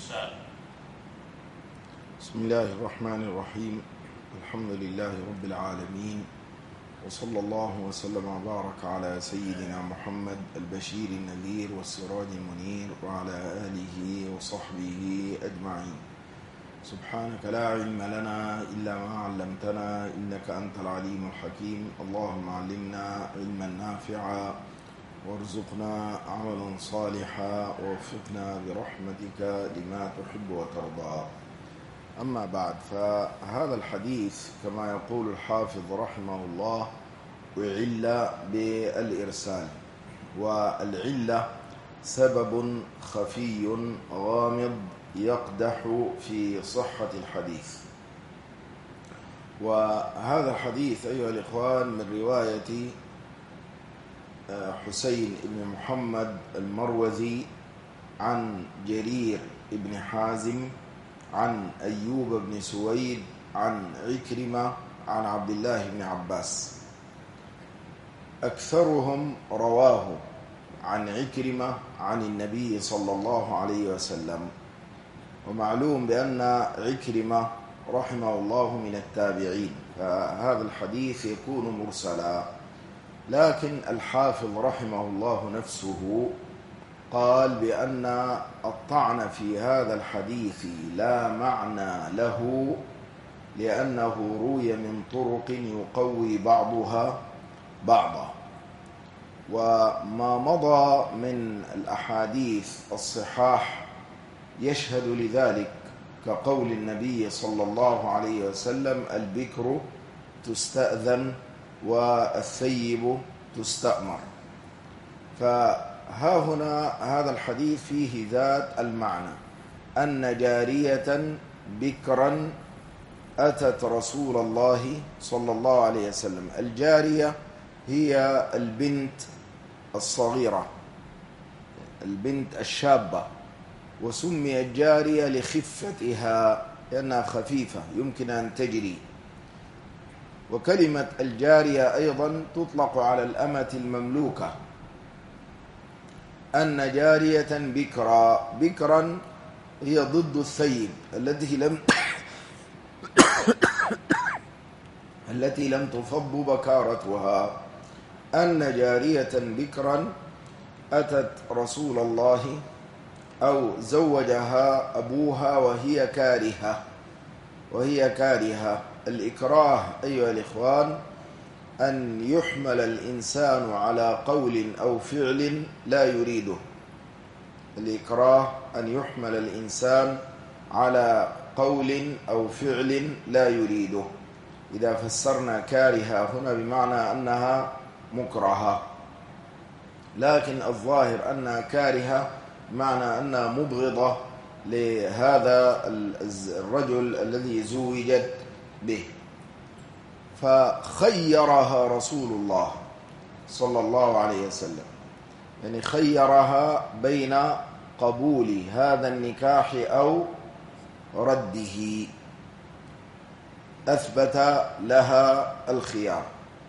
الإرسال. بسم الله الرحمن الرحيم. الحمد لله رب العالمين، وصلى الله وسلم وبارك على سيدنا محمد البشير النذير والسراج المنير وعلى آله وصحبه أجمعين. سبحانك لا علم لنا إلا ما علمتنا إنك أنت العليم الحكيم. اللهم علمنا علما نافعا وارزقنا عملا صالحا ووفقنا برحمتك لما تحب وترضى. أما بعد، فهذا الحديث كما يقول الحافظ رحمه الله أعل بالإرسال، والعلة سبب خفي غامض يقدح في صحة الحديث. وهذا الحديث أيها الإخوان من رواية حسين بن محمد المروزي عن جرير بن حازم عن أيوب بن سويد عن عكرمة عن عبد الله بن عباس. أكثرهم رواه عن عكرمة عن النبي صلى الله عليه وسلم، ومعلوم بأن عكرمة رحمه الله من التابعين، فهذا الحديث يكون مرسلا. لكن الحافظ رحمه الله نفسه قال بأن الطعن في هذا الحديث لا معنى له، لأنه روي من طرق يقوي بعضها بعضا. وما مضى من الأحاديث الصحاح يشهد لذلك، كقول النبي صلى الله عليه وسلم: البكر تستأذن والثيب تستأمر. فها هنا هذا الحديث فيه ذات المعنى، أن جارية بكرا أتت رسول الله صلى الله عليه وسلم. الجارية هي البنت الصغيرة، البنت الشابة، وسميت جارية لخفتها لأنها خفيفة يمكن أن تجري. وكلمة الجارية أيضا تطلق على الأمة المملوكة، أن جارية بكرا. بكرا هي ضد الثيب التي لم تفض بكارتها. أن جارية بكرا أتت رسول الله أو زوجها أبوها وهي كارهة. الإكراه أيها الإخوان أن يحمل الإنسان على قول أو فعل لا يريده. الإكراه أن يحمل الإنسان على قول أو فعل لا يريده. إذا فسرنا كارهة هنا بمعنى أنها مكرهة، لكن الظاهر أنها كارهة بمعنى أنها مبغضة لهذا الرجل الذي زوجت به. فخيرها رسول الله صلى الله عليه وسلم، يعني خيرها بين قبول هذا النكاح أو رده، أثبت لها الخيار.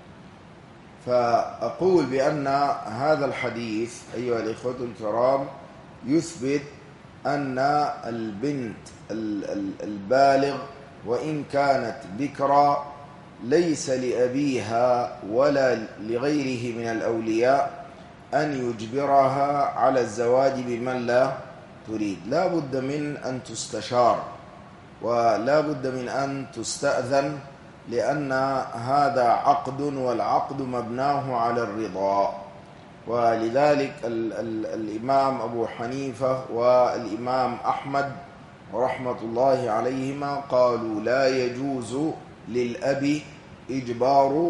فأقول بأن هذا الحديث أيها الإخوة الكرام يثبت أن البنت البالغ وإن كانت بكرا ليس لأبيها ولا لغيره من الأولياء أن يجبرها على الزواج بمن لا تريد. لا بد من أن تستشار ولا بد من أن تستأذن، لأن هذا عقد، والعقد مبناه على الرضا. ولذلك الإمام أبو حنيفة والإمام أحمد رحمة الله عليهما قالوا لا يجوز للأب إجبار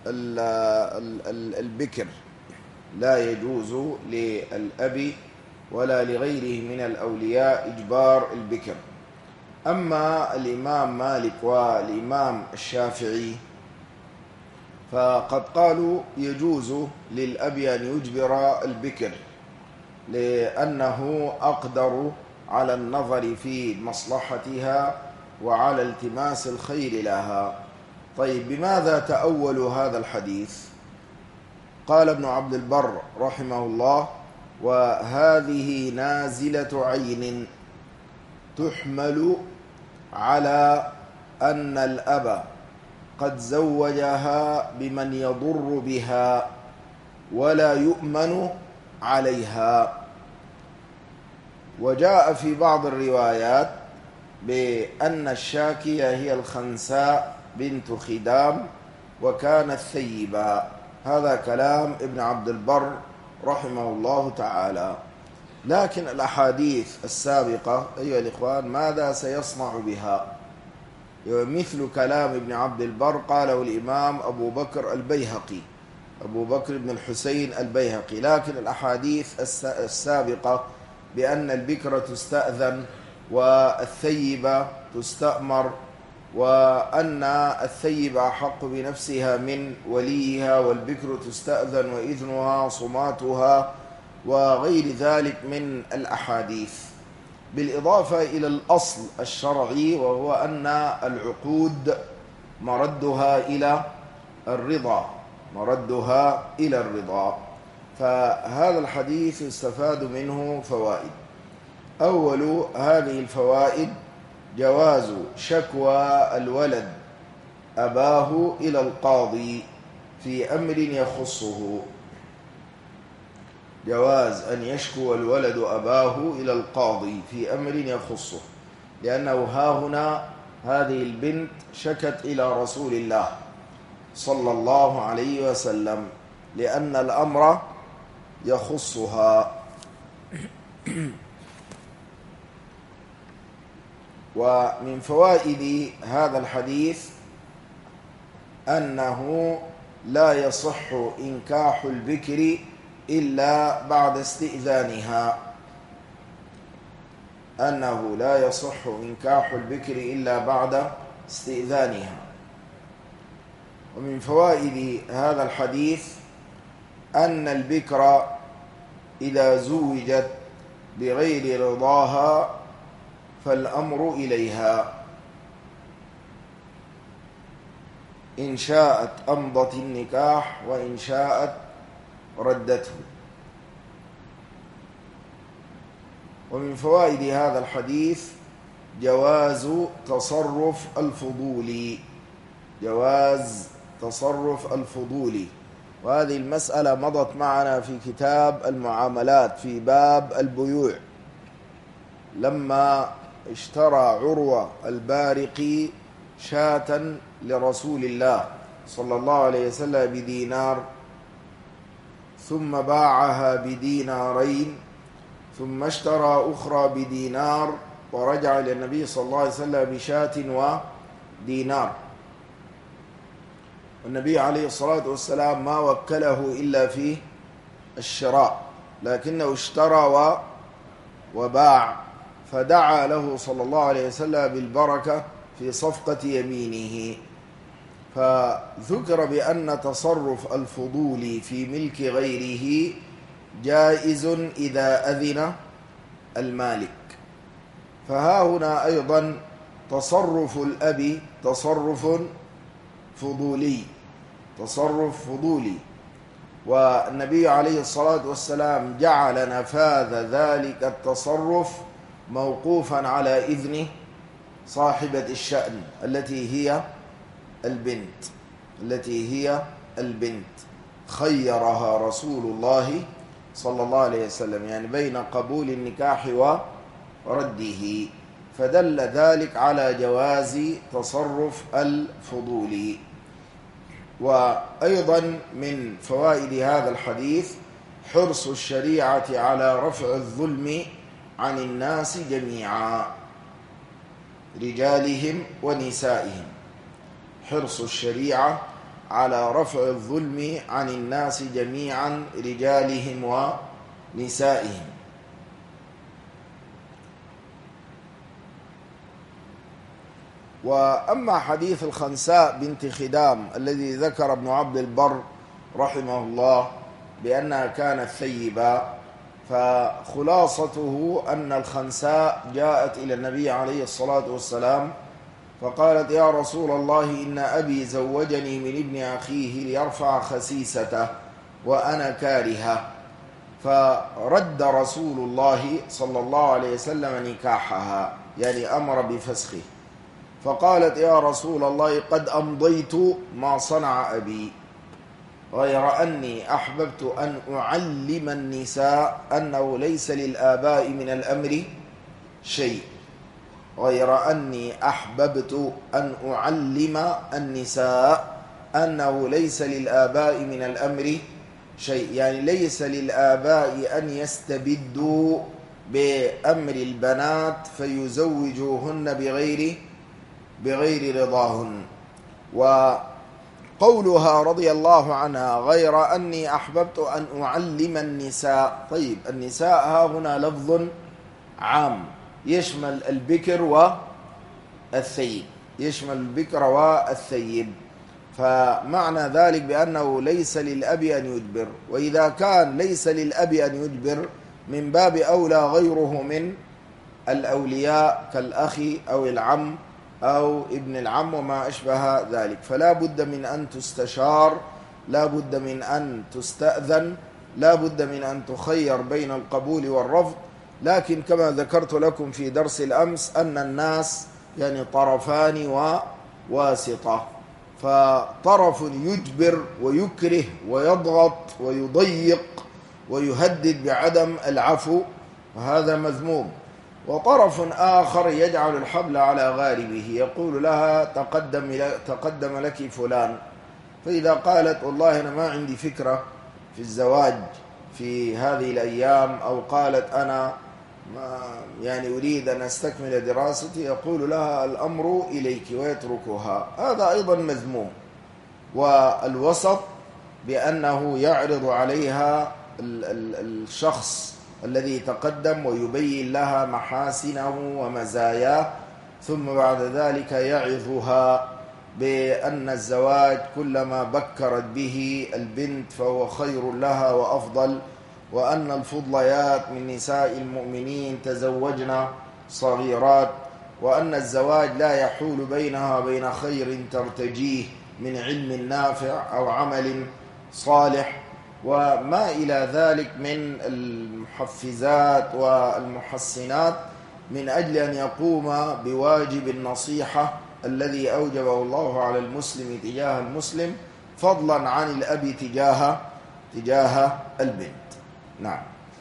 البكر، لا يجوز للأب ولا لغيره من الأولياء إجبار البكر. أما الإمام مالك والإمام الشافعي فقد قالوا يجوز للأب أن يجبر البكر، لأنه أقدر على النظر في مصلحتها وعلى التماس الخير لها. طيب، بماذا تأول هذا الحديث؟ قال ابن عبد البر رحمه الله: وهذه نازلة عين، تحمل على أن الأب قد زوجها بمن يضر بها ولا يؤمن عليها. وجاء في بعض الروايات بأن الشاكية هي الخنساء بنت خدام وكانت ثيبا. هذا كلام ابن عبد البر رحمه الله تعالى. لكن الأحاديث السابقة أيها الإخوان ماذا سيصنع بها؟ مثل كلام ابن عبد البر قاله الإمام أبو بكر البيهقي، أبو بكر بن الحسين البيهقي. لكن الأحاديث السابقة بأن البكرة تستأذن والثيبة تستأمر، وأن الثيبة أحق بنفسها من وليها، والبكر تستأذن وإذنها صماتها، وغير ذلك من الأحاديث، بالإضافة إلى الأصل الشرعي وهو أن العقود مردها إلى الرضا، مردها إلى الرضا. فهذا الحديث يستفاد منه فوائد. أول هذه الفوائد جواز شكوى الولد أباه إلى القاضي في أمر يخصه، جواز أن يشكو الولد أباه إلى القاضي في أمر يخصه، لأنه هاهنا هذه البنت شكت إلى رسول الله صلى الله عليه وسلم لأن الأمر يخصها. ومن فوائد هذا الحديث أنه لا يصح إنكاح البكر إلا بعد استئذانها، أنه لا يصح إنكاح البكر إلا بعد استئذانها. ومن فوائد هذا الحديث أن البكر إذا زوجت بغير رضاها فالأمر إليها، إن شاءت أمضت النكاح وإن شاءت ردته. ومن فوائد هذا الحديث جواز تصرف الفضول، جواز تصرف الفضول. وهذه المسألة مضت معنا في كتاب المعاملات في باب البيوع، لما اشترى عروة البارقي شاة لرسول الله صلى الله عليه وسلم بدينار، ثم باعها بدينارين، ثم اشترى أخرى بدينار، ورجع إلى النبي صلى الله عليه وسلم بشاة ودينار. والنبي عليه الصلاة والسلام ما وكله إلا في الشراء، لكنه اشترى وباع، فدعا له صلى الله عليه وسلم بالبركة في صفقة يمينه. فذكر بأن تصرف الفضول في ملك غيره جائز إذا أذن المالك. فها هنا أيضا تصرف الأب تصرف فضولي، تصرف فضولي، والنبي عليه الصلاة والسلام جعل نفاذ ذلك التصرف موقوفا على إذن صاحبة الشأن التي هي البنت، التي هي البنت. خيرها رسول الله صلى الله عليه وسلم يعني بين قبول النكاح ورده، فدل ذلك على جواز تصرف الفضول. وأيضا من فوائد هذا الحديث حرص الشريعة على رفع الظلم عن الناس جميعا، رجالهم ونسائهم، حرص الشريعة على رفع الظلم عن الناس جميعا رجالهم ونسائهم. وأما حديث الخنساء بنت خدام الذي ذكر ابن عبد البر رحمه الله بأنها كانت ثيبة، فخلاصته أن الخنساء جاءت إلى النبي عليه الصلاة والسلام فقالت: يا رسول الله، إن أبي زوجني من ابن أخيه ليرفع خسيسته وأنا كارهة، فرد رسول الله صلى الله عليه وسلم نكاحها، يعني أمر بفسخه. فقالت: يا رسول الله قد أمضيت ما صنع أبي، غير أني أحببت أن أعلم النساء أنه ليس للآباء من الأمر شيء، غير أني أحببت أن أعلم النساء أنه ليس للآباء من الأمر شيء، يعني ليس للآباء أن يستبدوا بأمر البنات فيزوجوهن بغير رضاهن. وقولها رضي الله عنها: غير أني أحببت أن أعلم النساء. طيب، النساء ها هنا لفظ عام يشمل البكر والثيب، يشمل البكر والثيب، فمعنى ذلك بأنه ليس للأب أن يجبر. وإذا كان ليس للأب أن يجبر، من باب أولى غيره من الأولياء كالأخ أو العم أو ابن العم وما أشبه ذلك، فلا بد من أن تستشار، لا بد من أن تستأذن، لا بد من أن تخير بين القبول والرفض. لكن كما ذكرت لكم في درس الأمس أن الناس يعني طرفان وواسطة، فطرف يجبر ويكره ويضغط ويضيق ويهدد بعدم العفو، وهذا مذموم، وطرف آخر يجعل الحبل على غاربه، يقول لها: تقدم لك فلان. فإذا قالت: والله أنا ما عندي فكرة في الزواج في هذه الأيام، أو قالت: أنا يعني أريد أن أستكمل دراستي، يقول لها: الأمر إليك، ويتركها. هذا أيضا مذموم. والوسط بأنه يعرض عليها الشخص الذي تقدم ويبين لها محاسنه ومزاياه، ثم بعد ذلك يعظها بأن الزواج كلما بكرت به البنت فهو خير لها وأفضل، وأن الفضليات من نساء المؤمنين تزوجن صغيرات، وأن الزواج لا يحول بينها وبين خير ترتجيه من علم نافع أو عمل صالح وما إلى ذلك من المحفزات والمحسنات، من أجل أن يقوم بواجب النصيحة الذي أوجبه الله على المسلم تجاه المسلم، فضلا عن الأب تجاه البنت. نعم.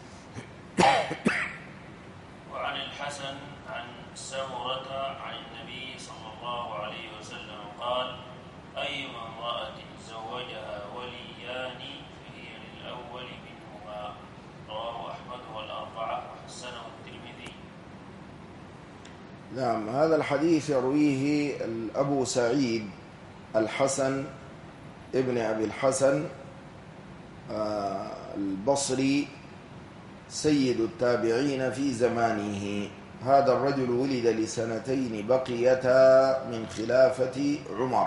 وعن الحسن عن سمرة عن النبي صلى الله عليه وسلم قال: أيما امرأة زوجها وليان فهي للأول منهما. رواه أحمد والأربعة وحسنه الترمذي. نعم، هذا الحديث يرويه أبو سعيد الحسن ابن أبي الحسن البصري سيد التابعين في زمانه. هذا الرجل ولد لسنتين بقيتا من خلافة عمر،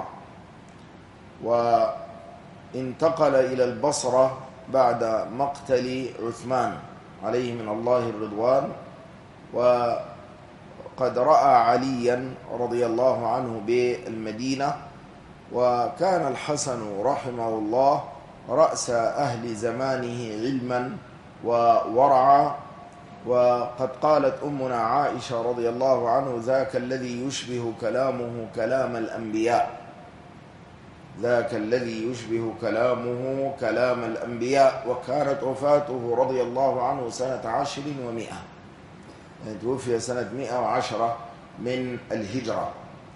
وانتقل إلى البصرة بعد مقتل عثمان عليه من الله الرضوان، وقد رأى عليا رضي الله عنه بالمدينة. وكان الحسن رحمه الله رأس أهل زمانه علما وورعا، وقد قالت أمنا عائشة رضي الله عنه: ذاك الذي يشبه كلامه كلام الأنبياء، ذاك الذي يشبه كلامه كلام الأنبياء. وكانت وفاته رضي الله عنه سنة 10 و100، يعني توفي سنة 110 من الهجرة.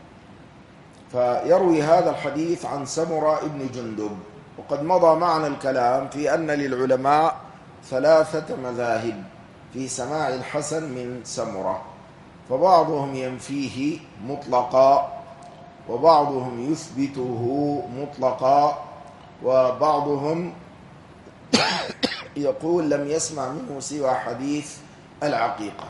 فيروي هذا الحديث عن سمرة ابن جندب. وقد مضى معنا الكلام في أن للعلماء 3 مذاهب في سماع الحسن من سمرة، فبعضهم ينفيه مطلقا، وبعضهم يثبته مطلقا، وبعضهم يقول لم يسمع منه سوى حديث العقيقة.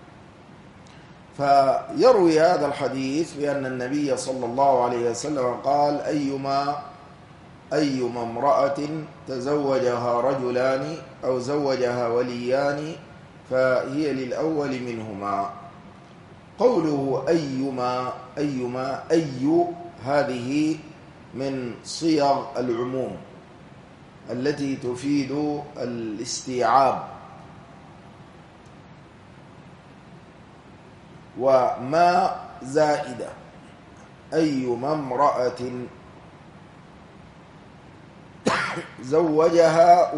فيروي هذا الحديث بأن النبي صلى الله عليه وسلم قال: أيما امرأة تزوجها رجلان أو زوجها وليان فهي للأول منهما. قوله أيما هذه من صيغ العموم، التي تفيد الاستيعاب. وما زائدة أيما امرأة زوجها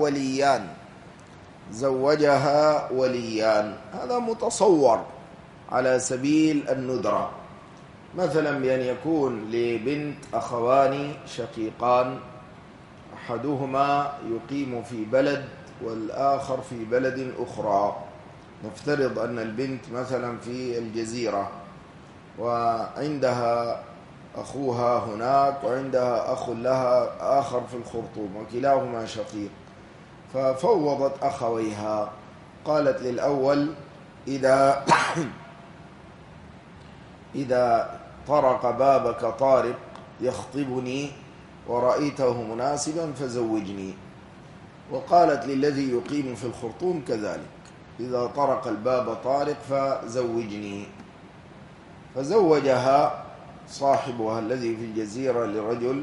وليان، هذا متصور على سبيل الندرة. مثلا بأن يكون لبنت أخوان شقيقان، أحدهما يقيم في بلد والآخر في بلد أخرى. نفترض أن البنت مثلا في الجزيرة وعندها أخوها هناك وعندها أخ لها آخر في الخرطوم وكلاهما شقيق، ففوضت أخويها، قالت للأول إذا طرق بابك طارق يخطبني ورأيته مناسبا فزوجني، وقالت للذي يقيم في الخرطوم كذلك، إذا طرق الباب طارق فزوجني. فزوجها صاحبها الذي في الجزيرة لرجل،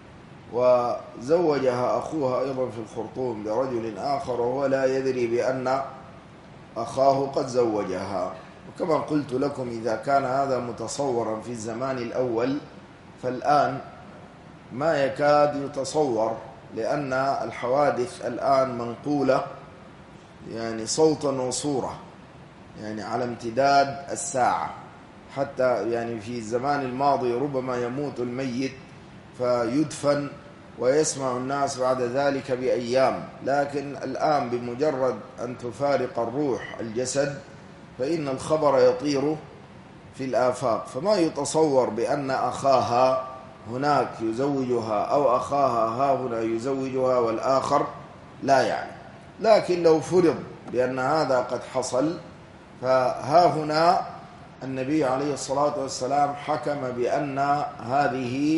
وزوجها أخوها أيضا في الخرطوم لرجل آخر، وهو لا يدري بأن أخاه قد زوجها. وكما قلت لكم إذا كان هذا متصورا في الزمان الأول، فالآن ما يكاد يتصور، لأن الحوادث الآن منقولة يعني صوتا وصورة، يعني على امتداد الساعة. حتى يعني في الزمان الماضي ربما يموت الميت فيدفن ويسمع الناس بعد ذلك بأيام، لكن الآن بمجرد أن تفارق الروح الجسد فإن الخبر يطير في الآفاق. فما يتصور بأن أخاها هناك يزوجها أو أخاها ها هنا يزوجها والآخر لا يعني. لكن لو فرض بأن هذا قد حصل، فها هنا النبي عليه الصلاة والسلام حكم بأن هذه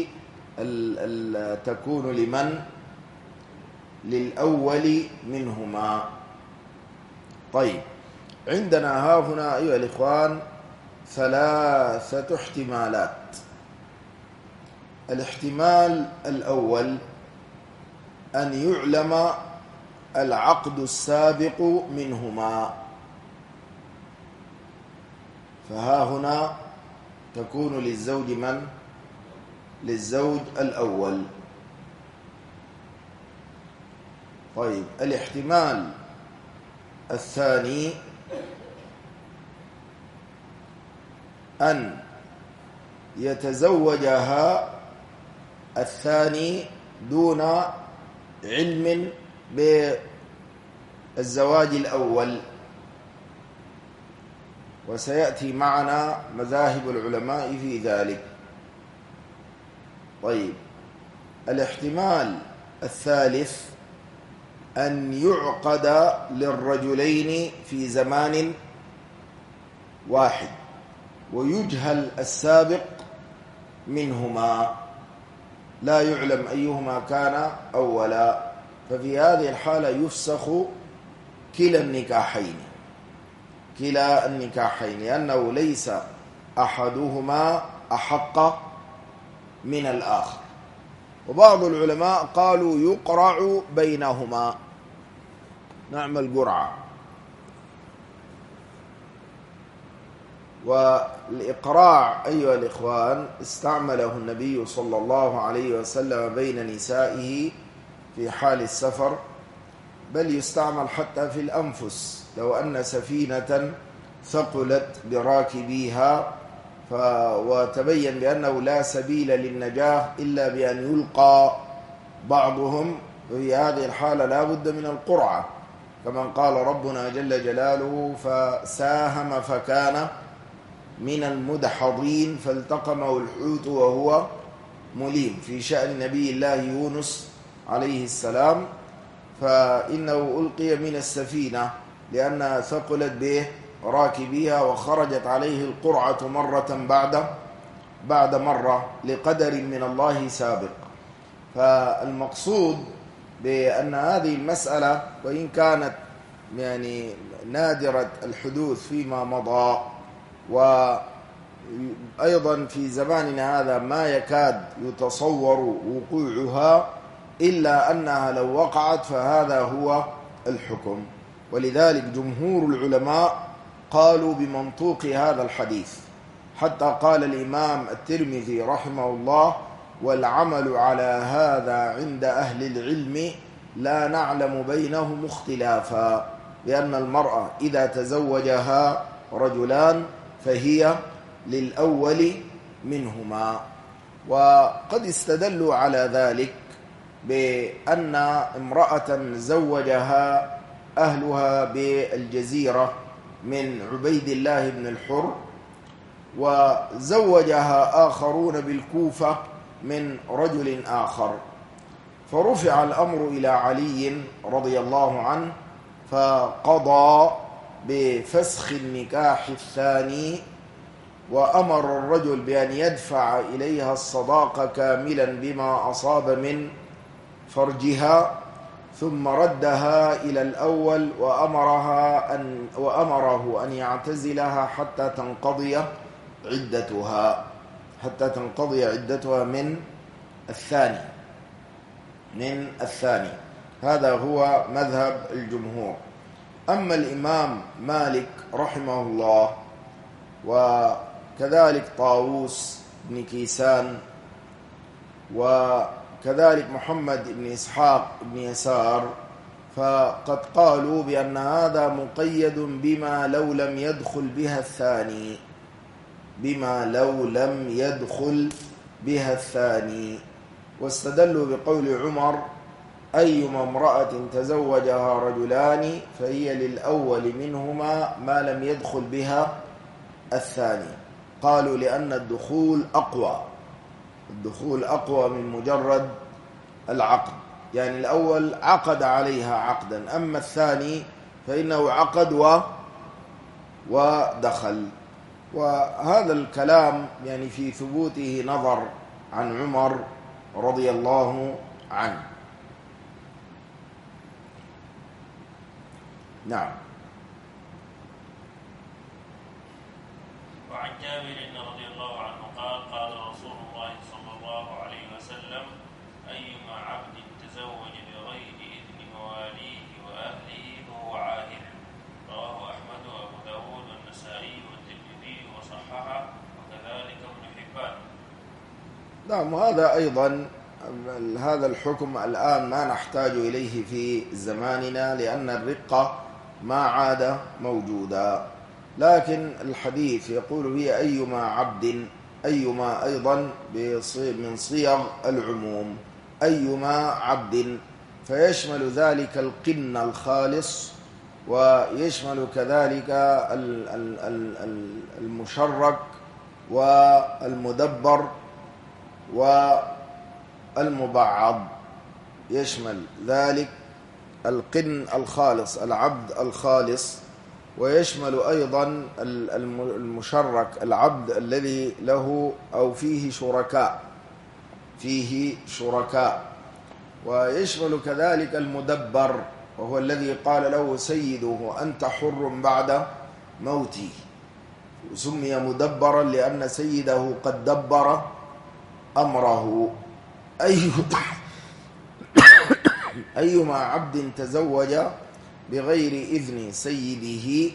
تكون لمن؟ للأول منهما. طيب، عندنا ها هنا أيها الإخوان 3 احتمالات. الاحتمال الأول أن يعلم العقد السابق منهما، فها هنا تكون للزوج من؟ للزوج الأول. طيب، الاحتمال الثاني أن يتزوجها الثاني دون علم بالزواج الأول، وسيأتي معنا مذاهب العلماء في ذلك. طيب، الاحتمال الثالث أن يعقد للرجلين في زمان واحد ويجهل السابق منهما، لا يعلم أيهما كان أولا، ففي هذه الحالة يفسخ كلا النكاحين، لأنه ليس أحدهما أحق من الآخر. وبعض العلماء قالوا يقرع بينهما، نعمل قرعة. والإقراع أيها الإخوان استعمله النبي صلى الله عليه وسلم بين نسائه في حال السفر، بل يستعمل حتى في الأنفس. لو أن سفينة ثقلت براكبيها وتبين بأنه لا سبيل للنجاة إلا بأن يلقى بعضهم، في هذه الحالة لا بد من القرعة، كما قال ربنا جل جلاله: فساهم فكان من المدحضين فالتقمه الحوت وهو مليم، في شأن نبي الله يونس عليه السلام، فإنه ألقي من السفينة لأنها ثقلت به راكبيها، وخرجت عليه القرعة مرة بعد مرة لقدر من الله سابق. فالمقصود بأن هذه المسألة وإن كانت يعني نادرة الحدوث فيما مضى، وأيضا في زماننا هذا ما يكاد يتصور وقوعها، إلا أنها لو وقعت فهذا هو الحكم. ولذلك جمهور العلماء قالوا بمنطوق هذا الحديث، حتى قال الإمام الترمذي رحمه الله: والعمل على هذا عند أهل العلم لا نعلم بينهم اختلافا، لأن المرأة إذا تزوجها رجلان فهي للأول منهما. وقد استدلوا على ذلك بأن امرأة زوجها أهلها بالجزيرة من عبيد الله بن الحر، وزوجها آخرون بالكوفة من رجل آخر، فرفع الأمر إلى علي رضي الله عنه، فقضى بفسخ النكاح الثاني، وأمر الرجل بأن يدفع إليها الصداق كاملا بما أصاب من فرجها، ثم ردها إلى الأول وأمره أن يعتزلها حتى تنقضي عدتها من الثاني. هذا هو مذهب الجمهور. أما الإمام مالك رحمه الله وكذلك طاووس بن كيسان وكذلك محمد بن إسحاق بن يسار، فقد قالوا بأن هذا مقيد بما لو لم يدخل بها الثاني، واستدلوا بقول عمر: أيما امرأة تزوجها رجلان فهي للأول منهما ما لم يدخل بها الثاني. قالوا لأن الدخول أقوى من مجرد العقد، يعني الأول عقد عليها عقدا، أما الثاني فإنه عقد ودخل. وهذا الكلام يعني في ثبوته نظر عن عمر رضي الله عنه. نعم. وعن جابر رضي الله عنه قال: قال رسول الله صلى الله عليه وسلم: أيما عبد تزوج بغير إذن مواليه وأهله فهو عاهر. رواه أحمد وأبو داود والنسائي والترمذي وصححه، وكذلك ابن حبان. نعم. وهذا أيضا هذا الحكم الآن ما نحتاج إليه في زماننا، لأن الرقة ما عاد موجودا، لكن الحديث يقول هي أيما عبد، أيما أيضا من صيغ العموم، أيما عبد، فيشمل ذلك القن الخالص، ويشمل كذلك المشرك والمدبر والمبعض، يشمل ذلك القن الخالص العبد الخالص، ويشمل أيضا المشرك العبد الذي له أو فيه شركاء، ويشمل كذلك المدبر، وهو الذي قال له سيده: أنت حر بعد موتي. سمي مدبرا لأن سيده قد دبر أمره. أيما عبد تزوج بغير إذن سيده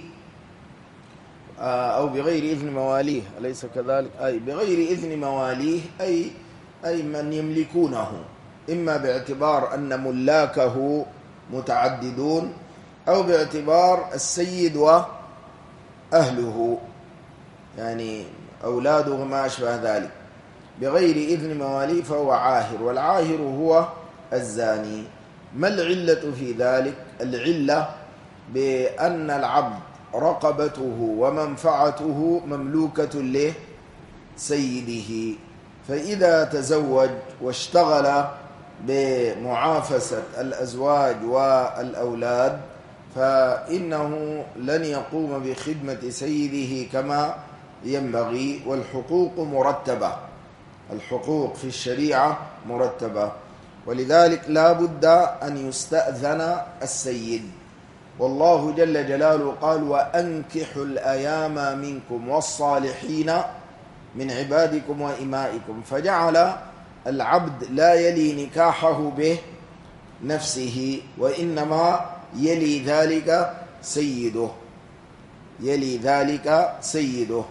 أو بغير إذن مواليه، أليس كذلك؟ أي بغير إذن مواليه، أي من يملكونه، إما باعتبار أن ملاكه متعددون، أو باعتبار السيد وأهله، يعني أولاده ما أشبه ذلك. بغير إذن مواليه فهو عاهر، والعاهر هو الزاني. ما العلة في ذلك؟ العلة بأن العبد رقبته ومنفعته مملوكة لسيده، فإذا تزوج واشتغل بمعافسة الأزواج والأولاد فإنه لن يقوم بخدمة سيده كما ينبغي، والحقوق مرتبة، الحقوق في الشريعة مرتبة، ولذلك لا بد أن يستأذن السيد. والله جل جلاله قال: وأنكحوا الأيام منكم والصالحين من عبادكم وإمائكم، فجعل العبد لا يلي نكاحه به نفسه، وإنما يلي ذلك سيده، يلي ذلك سيده.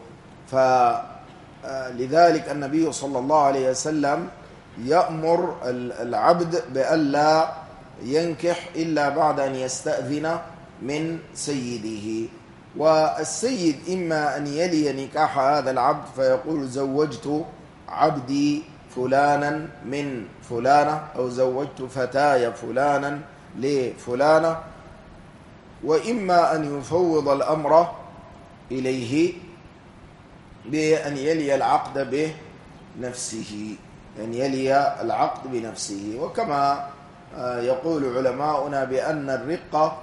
فلذلك النبي صلى الله عليه وسلم يأمر العبد بألا ينكح إلا بعد أن يستأذن من سيده. والسيد إما أن يلي نكاح هذا العبد فيقول زوجت عبدي فلانا من فلانة، أو زوجت فتاي فلانا لفلانة، وإما أن يفوض الأمر إليه بأن يلي العقد بنفسه، أن يلي العقد بنفسه. وكما يقول علماؤنا بأن الرقة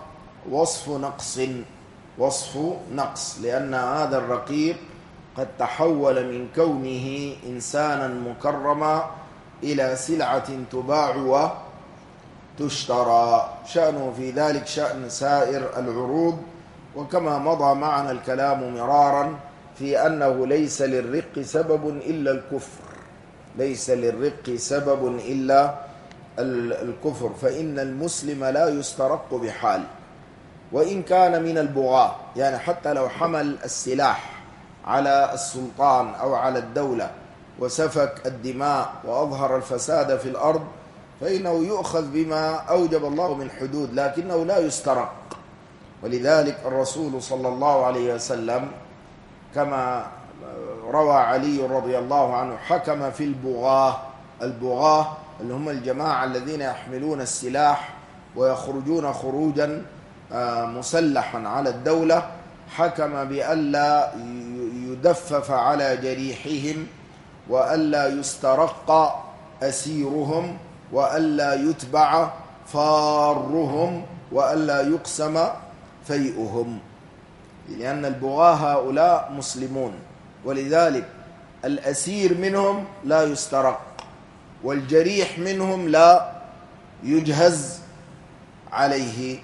وصف نقص، لأن هذا الرقيق قد تحول من كونه إنسانا مكرما إلى سلعة تباع وتشترى، شأنه في ذلك شأن سائر العروض. وكما مضى معنا الكلام مرارا في أنه ليس للرق سبب إلا الكفر، ليس للرق سبب إلا الكفر، فإن المسلم لا يسترق بحال، وإن كان من البغاة، يعني حتى لو حمل السلاح على السلطان أو على الدولة وسفك الدماء وأظهر الفساد في الأرض، فإنه يؤخذ بما أوجب الله من حدود، لكنه لا يسترق. ولذلك الرسول صلى الله عليه وسلم كما روى علي رضي الله عنه حكم في البغاة اللي هم الجماعة الذين يحملون السلاح ويخرجون خروجا مسلحا على الدولة، حكم بألا يدفف على جريحهم، وألا يسترق أسيرهم، وألا يتبع فارهم، وألا يقسم فيئهم، لأن البغاة هؤلاء مسلمون. ولذلك الأسير منهم لا يسترق، والجريح منهم لا يجهز عليه،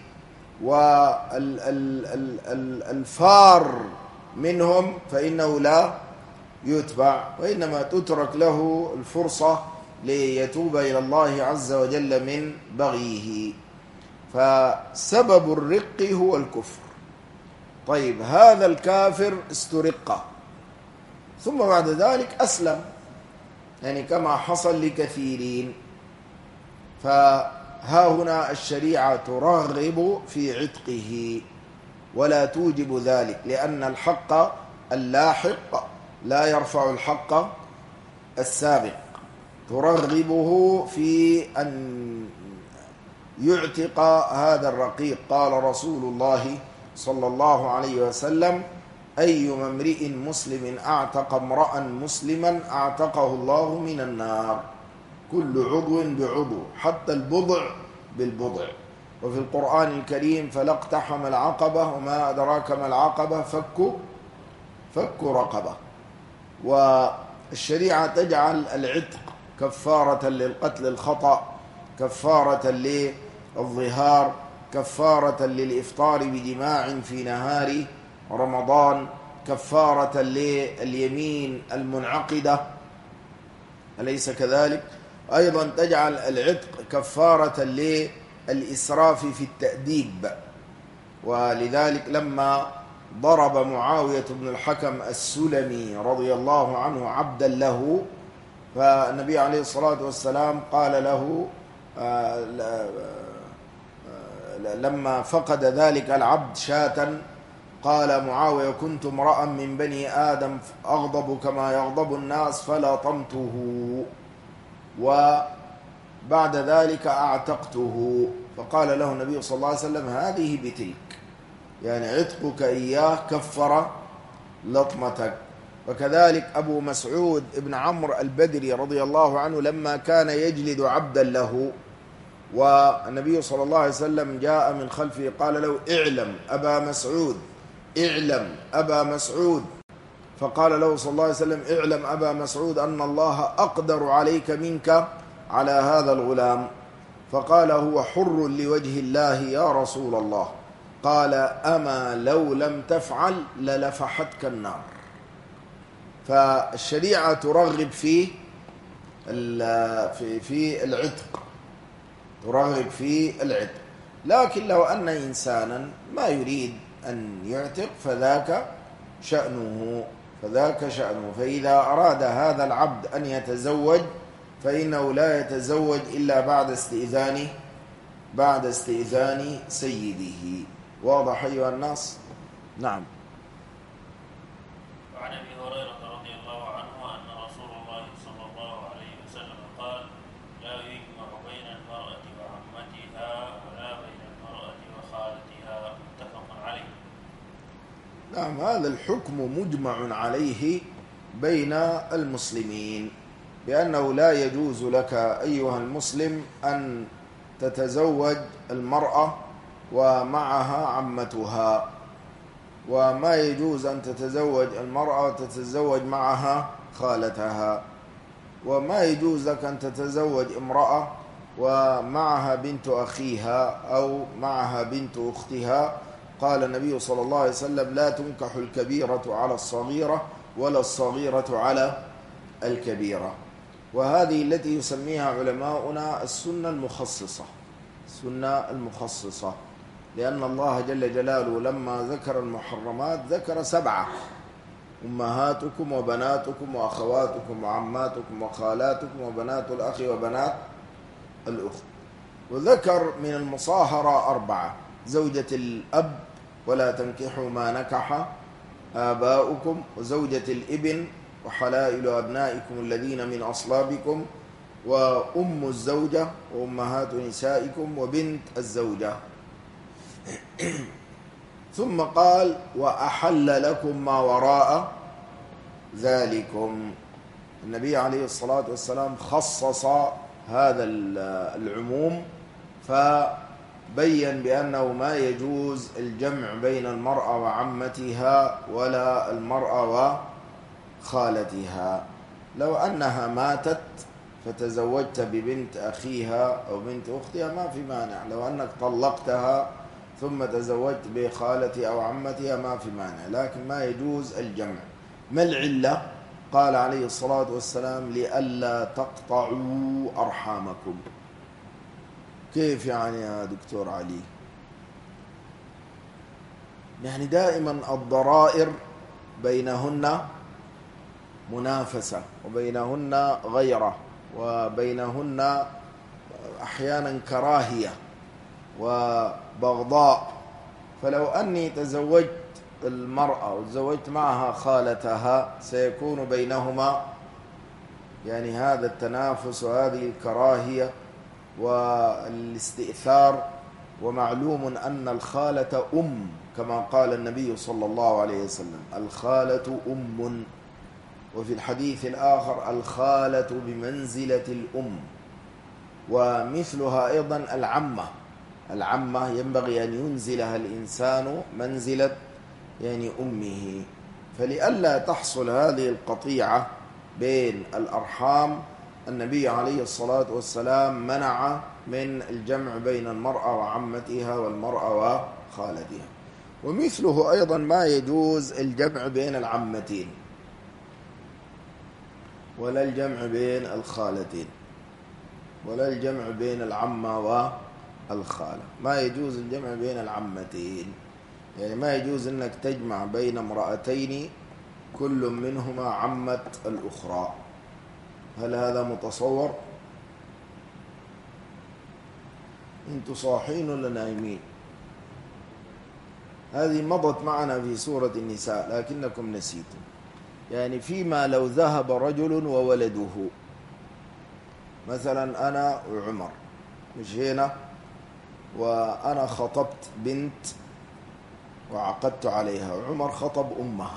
والفار منهم فإنه لا يتبع، وإنما تترك له الفرصة ليتوب إلى الله عز وجل من بغيه. فسبب الرق هو الكفر. طيب، هذا الكافر استرق ثم بعد ذلك أسلم، يعني كما حصل لكثيرين، فها هنا الشريعة ترغب في عتقه ولا توجب ذلك، لأن الحق اللاحق لا يرفع الحق السابق، ترغبه في أن يعتق هذا الرقيق. قال رسول الله صلى الله عليه وسلم: أيما امرئ مسلم أعتق امرأ مسلما أعتقه الله من النار، كل عضو بعضو حتى البضع بالبضع. وفي القرآن الكريم: فلا اقتحم العقبة وما أدراك ما العقبة فك رقبة. والشريعة تجعل العتق كفارة للقتل الخطأ، كفارة للظهار، كفارة للإفطار بجماع في نهار رمضان، كفارة لليمين المنعقدة، أليس كذلك؟ أيضا تجعل العتق كفارة للإسراف في التأديب. ولذلك لما ضرب معاوية بن الحكم السلمي رضي الله عنه عبدا له، فالنبي عليه الصلاة والسلام قال له لما فقد ذلك العبد شاة، قال معاوية: كنت امرأ من بني آدم أغضب كما يغضب الناس فلطمته، وبعد ذلك أعتقته. فقال له النبي صلى الله عليه وسلم: هذه بتلك، يعني عتقك إياه كفر لطمتك. وكذلك أبو مسعود ابن عمرو البدري رضي الله عنه لما كان يجلد عبدا له، والنبي صلى الله عليه وسلم جاء من خلفه قال له: اعلم أبا مسعود، اعلم أبا مسعود. فقال له صلى الله عليه وسلم: اعلم أبا مسعود أن الله أقدر عليك منك على هذا الغلام. فقال: هو حر لوجه الله يا رسول الله. قال: أما لو لم تفعل للفحتك النار. فالشريعة ترغب في في العتق، ترغب في العتق. لكن لو أن إنسانا ما يريد أن يعتق فذاك شأنه، فإذا أراد هذا العبد أن يتزوج فإنه لا يتزوج إلا بعد استئذان سيده. واضح أيها الناس؟ نعم. وعن ابي هريره رضي الله عنه ان رسول الله صلى الله عليه وسلم قال: لا يجمع بين المراه وعمتها ولا بين المراه وخالتها، متفق عليه. نعم، هذا الحكم مجمع عليه بين المسلمين، بأنه لا يجوز لك أيها المسلم أن تتزوج المرأة ومعها عمتها، وما يجوز أن تتزوج المرأة وتتزوج معها خالتها، وما يجوز لك أن تتزوج امرأة ومعها بنت أخيها أو معها بنت أختها. قال النبي صلى الله عليه وسلم: لا تنكح الكبيرة على الصغيرة ولا الصغيرة على الكبيرة. وهذه التي يسميها علماؤنا السنة المخصصة، لأن الله جل جلاله لما ذكر المحرمات ذكر 7: أمهاتكم وبناتكم وأخواتكم وعماتكم وخالاتكم وبنات الأخ وبنات الأخت. وذكر من المصاهرة 4: زوجة الأب ولا تنكحوا ما نكح آباؤكم، وزوجة الابن، وحلائل أبنائكم الذين من أصلابكم، وأم الزوجة، وأمهات نسائكم، وبنت الزوجة. ثم قال: وأحل لكم ما وراء ذلكم. النبي عليه الصلاة والسلام خصص هذا العموم، فبين بأنه ما يجوز الجمع بين المرأة وعمتها ولا المرأة وخالتها. لو أنها ماتت فتزوجت ببنت أخيها أو بنت أختها ما في مانع، لو أنك طلقتها ثم تزوجت بخالتي أو عمتها ما في مانع، لكن ما يجوز الجمع. ما العلة؟ قال عليه الصلاة والسلام: لئلا تقطعوا أرحامكم. كيف يعني يا دكتور علي؟ يعني دائما الضرائر بينهن منافسة، وبينهن غيرة، وبينهن أحيانا كراهية وبغضاء. فلو أني تزوجت المرأة وتزوجت معها خالتها سيكون بينهما يعني هذا التنافس وهذه الكراهية والاستئثار. ومعلوم أن الخالة كما قال النبي صلى الله عليه وسلم: الخالة وفي الحديث الآخر: الخالة بمنزلة الأم. ومثلها أيضا العمة ينبغي أن ينزلها الإنسان منزلة يعني أمه. فلئلا تحصل هذه القطيعة بين الأرحام النبي عليه الصلاة والسلام منع من الجمع بين المرأة وعمتها والمرأة وخالتها. ومثله أيضا ما يجوز الجمع بين العمتين ولا الجمع بين الخالتين ولا الجمع بين العمة والخالة. ما يجوز الجمع بين العمتين، يعني ما يجوز أنك تجمع بين امرأتين كل منهما عمة الأخرى. هل هذا متصور؟ انتوا صاحين ولا نايمين؟ هذه مضت معنا في سورة النساء لكنكم نسيتم. يعني فيما لو ذهب رجل وولده، مثلا أنا وعمر مش هنا، وأنا خطبت بنت وعقدت عليها، وعمر خطب أمها،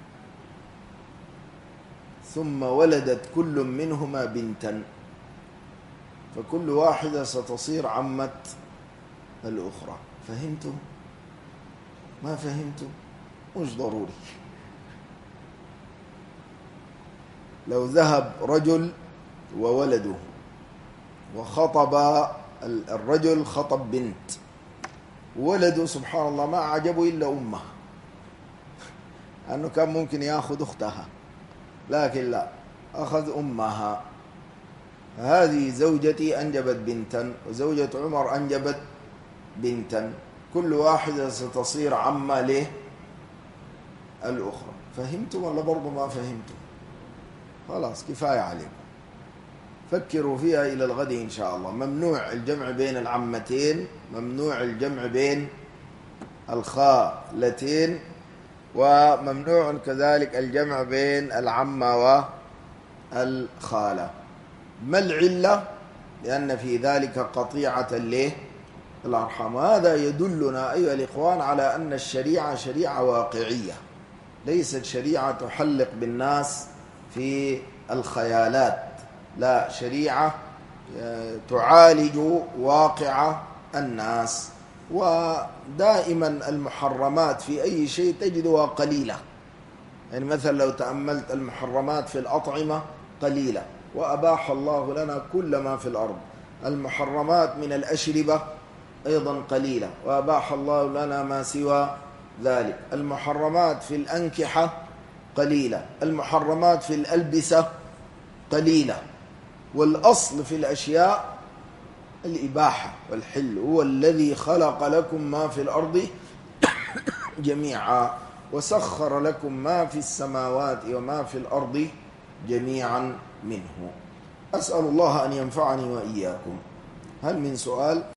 ثم ولدت كل منهما بنتا، فكل واحدة ستصير عمة الأخرى. فهمتم؟ ما فهمتم؟ مش ضروري. لو ذهب رجل وولده وخطب الرجل خطب بنت، ولده سبحان الله ما عجبه إلا أمها، أنه كان ممكن يأخذ أختها، لكن لا، أخذ أمها. هذه زوجتي أنجبت بنتا، وزوجة عمر أنجبت بنتا، كل واحدة ستصير عمة له الأخرى. فهمتم ولا برضو ما فهمتم؟ خلاص كفاية عليكم، فكروا فيها إلى الغد إن شاء الله. ممنوع الجمع بين العمتين، ممنوع الجمع بين الخالتين، وممنوع كذلك الجمع بين العمة والخالة. ما العلة؟ لأن في ذلك قطيعة للأرحام. هذا يدلنا أيها الإخوان على أن الشريعة شريعة واقعية، ليست شريعة تحلق بالناس في الخيالات، لا، شريعة تعالج واقع الناس. ودائما المحرمات في أي شيء تجدها قليلة، يعني مثلا لو تأملت المحرمات في الأطعمة قليلة، وأباح الله لنا كل ما في الأرض. المحرمات من الأشربة أيضا قليلة، وأباح الله لنا ما سوى ذلك. المحرمات في الأنكحة قليلة، المحرمات في الألبسة قليلة. والأصل في الأشياء الإباحة والحل. هو الذي خلق لكم ما في الأرض جميعا، وسخر لكم ما في السماوات وما في الأرض جميعا منه. أسأل الله أن ينفعني وإياكم. هل من سؤال؟